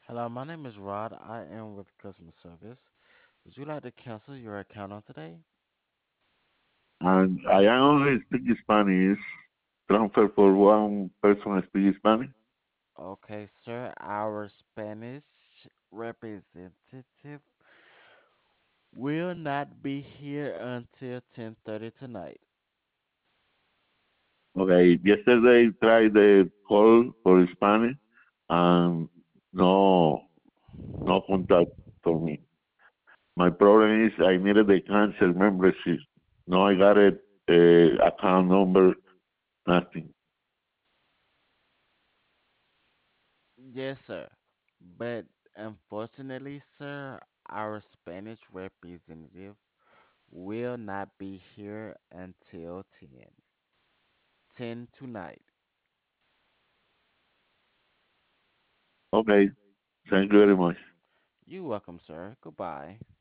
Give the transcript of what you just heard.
Hello, my name is Rod. I am with customer service. Would you like to cancel your account on today? And I only speak Spanish. Transfer for one person speak Spanish. Okay, sir. Our Spanish representative will not be here until 10:30 tonight. Okay, yesterday tried the call for Spanish and no no contact for me. My problem is I needed the cancel membership. No, I got it. Account number, nothing. Yes, sir. But unfortunately, sir, our Spanish representative will not be here until 10 tonight. Okay, thank you very much. You're welcome, sir. Goodbye.